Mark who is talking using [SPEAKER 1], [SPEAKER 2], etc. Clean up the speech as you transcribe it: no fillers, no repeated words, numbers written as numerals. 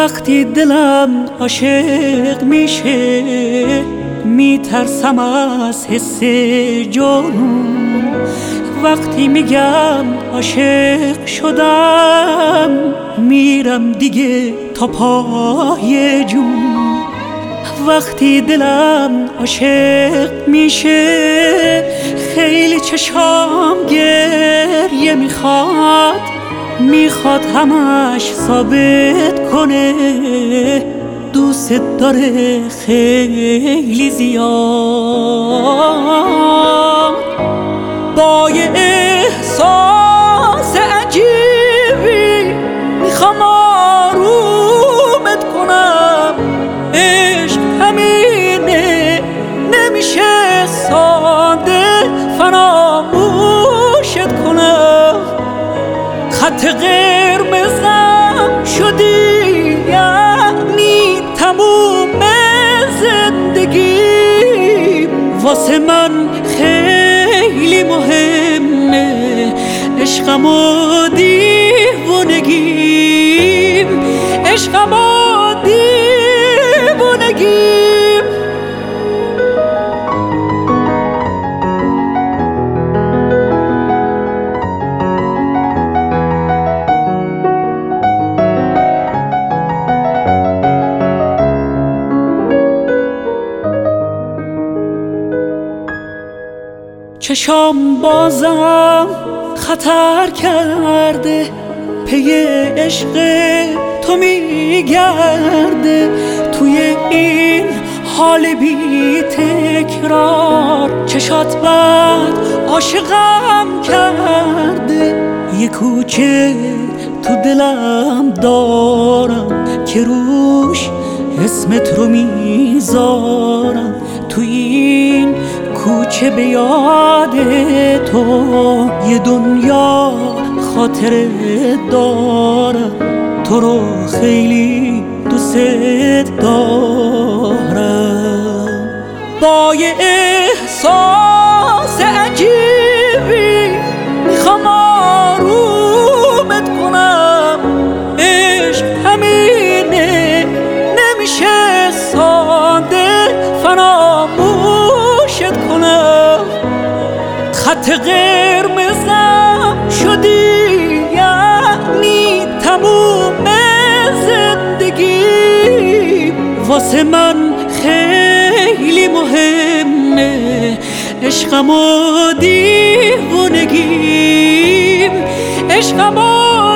[SPEAKER 1] وقتی دلم عاشق میشه میترسم از حس جنون. وقتی میگم عاشق شدم میرم دیگه تا پای جون. وقتی دلم عاشق میشه خیلی چشام گریه میخواد همش ثابت کنه دوست داره خیلی زیاد. با یه احساس عجیبی میخوام آرومت کنم. عشق همینه نمیشه ساده فراموشت کنم. خط قرمزم شدی یعنی تموم زندگی. واسه من خیلی مهمه عشقم و دیوونگیم، عشقم و دیوونگیم. چشام بازم خطر کرده پی عشق تو میگرده. توی این حال بی تکرار چشات بد عاشقم کرده. یه کوچه تو دلم دارم که روش اسمت رو میذارم. تو این کوچه به یاد تو یه دنیا خاطره دارم. تو رو خیلی دوست دارم. با یه احساس عجیبی میخوام آرومت کنم. عشق همینه نمیشه ساده فراموشت کنم. خط قرمزم شدی یعنی تموم زندگی. واسه من خیلی مهمه عشقم و دیوونگیم، عشقم و